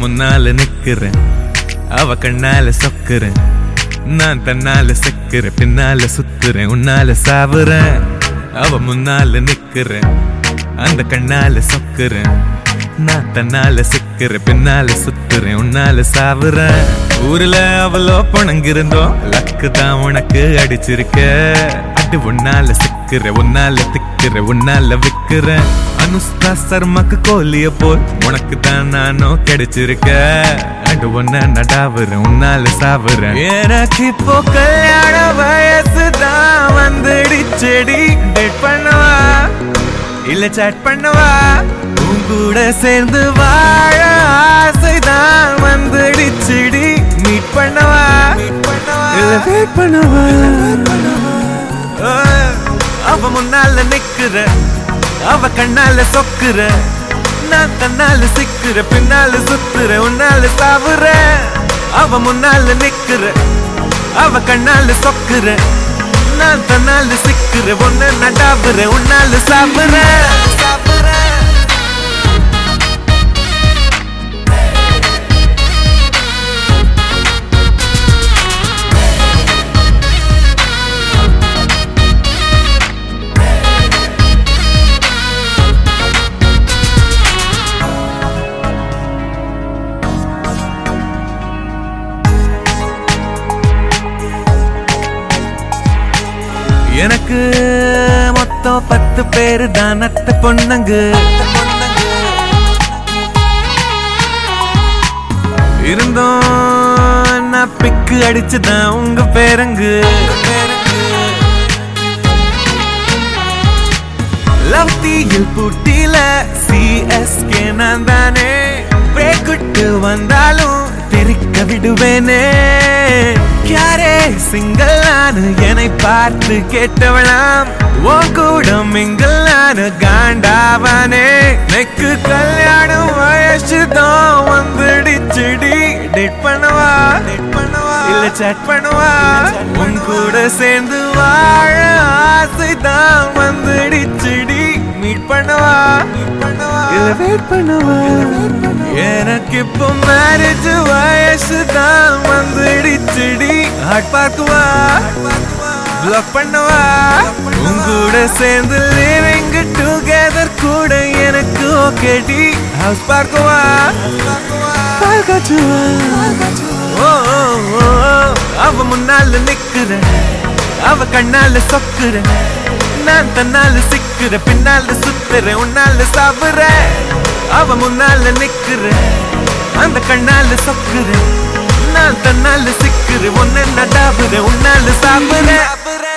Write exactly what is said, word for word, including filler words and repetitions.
முன்னால நிக்கிறேன், அவ கண்ணால சொக்குறேன். நான் தன்னால செக்குறேன், பின்னால சுத்துறேன், உன்னால சாவுறேன். அவ முன்னால நிக்கிறேன், அந்த கண்ணால சொக்குறேன். நான் தன்னால சிக்கிறேன், பின்னால சுத்துறேன், உன்னால சாவுறேன். ஊர்ல அவளோ பணங்கிருந்தோம், லக்கு தான் உனக்கு அடிச்சிருக்க. அடி உன்னால சிக்கிற, உன்னால திக்கிற, உன்னால விக்கிறேன். அனுஷ்கா சர்மாக்கு கோலிய போல் உனக்கு தான் நானும் கிடைச்சிருக்க. அடு ஒன்ன நடாவுறேன், உன்னால சாவுறேன். எனக்கு இப்போ கல்யாண வயசுதான் வந்துடுச்செடி. டேட் பண்ணவா இல்ல சாட் பண்ணவா, உன் கூட சேர்ந்து வாழ ஆசைதான் வந்துடுச்செடி. மீட் பண்ணவா இல்ல வெயிட் பண்ணவா. அவ முன்னால நிக்கிற, அவ கண்ணால சொக்குற. நான் தன்னால சிக்கிற, பின்னால சுத்துற, உன்னால சாவுற. அவ முன்னால நிக்கிற, அவ கண்ணால சொக்குற. நான் தன்னால சிக்கிற, ஒன்ன நடாவுற, உன்னால சாவுற. எனக்கு மொத்தம் பத்து பேரு தான் அத்த பொண்ணுங்க. இருந்தோம் நான் பிக்கு அடிச்சுதான் உங்க பேருங்கு. லவ்தியில் பூட்டில சிஎஸ்கே நான் தானே. பிரேக்குட்டு வந்தாலும் தெரிக்க விடுவேனே. யாரே சிங்கிள் நானு என்னை பார்த்து கேட்டவளாம். உன் கூட மிங்கிள் நானு காண்டாவானே. நெக்கு கல்யாணம் வயசுதான் வந்துடுச்சுடி. டேட் பண்ணவா இல்ல சாட் பண்ணவா, உன் கூட சேர்ந்து வாழ ஆசைதான் வந்துடுச்சுடி. மீட் பண்ணவா இல்ல வெயிட் பண்ணவா. எனக்கு இப்போ மேரேஜ் வயசுதான் வந்துடுச்சுடி. ஹார்ட் பார்க்குவா பிளாக் பண்ணவா, உன் கூட சேர்ந்து லிவிங் டுகெதர் கூட எனக்கு ஓகேடி. ஹவுஸ் பார்க்குவா பால் காச்சுவா. அவ முன்னால நிக்கிற, அவ கண்ணால சொக்குற. நான் தன்னால சிக்கிற, பின்னால சுத்துற, உன்னால சாவுற. அவ முன்னால நிக்கிற, அந்த கண்ணால சொக்குற. நான் தன்னால சிக்கிற, ஒன்ன நடாவுற, உன்னால சாவுற.